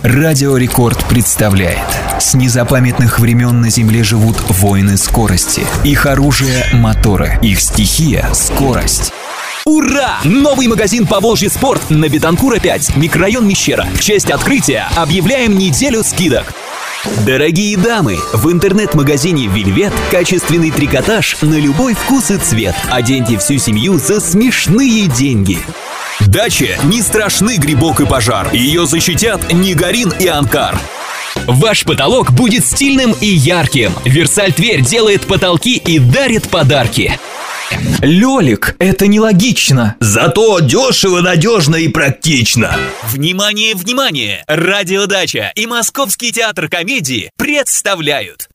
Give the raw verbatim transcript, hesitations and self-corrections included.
Радио Рекорд представляет. С незапамятных времен на Земле живут воины скорости. Их оружие — моторы, их стихия — скорость. Ура! Новый магазин «Поволжье Спорт» на Бетанкура пять, микрорайон Мещера. В честь открытия объявляем неделю скидок. Дорогие дамы, в интернет-магазине «Вельвет» качественный трикотаж на любой вкус и цвет. Оденьте всю семью за смешные деньги. Даче не страшны грибок и пожар. Ее защитят Нигарин и Анкар. Ваш потолок будет стильным и ярким. Версаль Тверь делает потолки и дарит подарки. Лёлик, это нелогично. Зато дешево, надежно и практично. Внимание, внимание! Радиодача и Московский театр комедии представляют